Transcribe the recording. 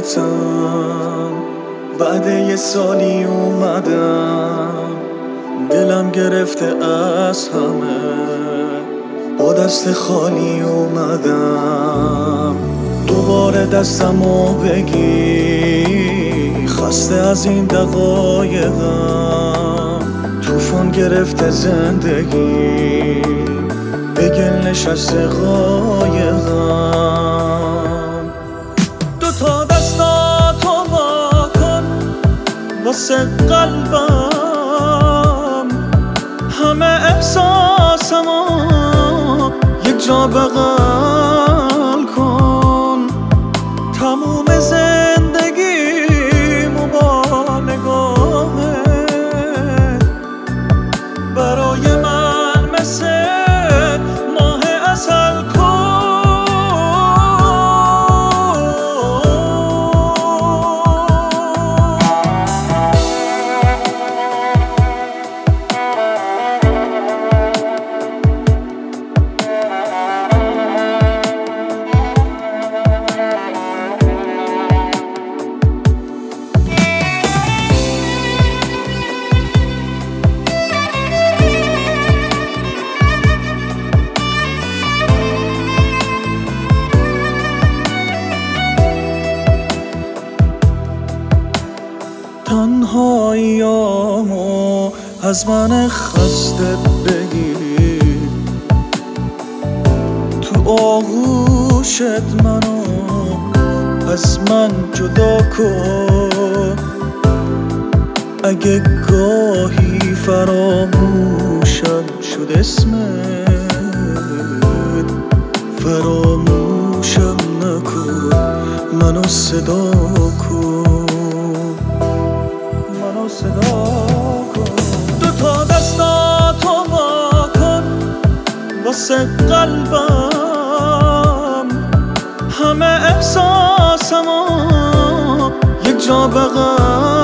رفتم، بعد یه سالی اومدم، دلم گرفته از همه، با دست خالی اومدم. دوباره دستمو بگی، خسته از این دقایقم، طوفان گرفته زندگی، به گل نشسته قایقم. دوتا دستاتو وا کن واسه قلبم، همه احساسمو یک جا بغل کن، تموم زندگیمو با نگاهت برای من مثل ماه عسل کن. تنهاییامو از من خسته بگیر، تو آغوشت منو از من جدا کن. اگه گاهی فراموشم شد اسمت، فراموشم نکن، منو صدا کن، دوتا دستاتو وا کن واسه قلبم، همه احساسمو یک جا بغل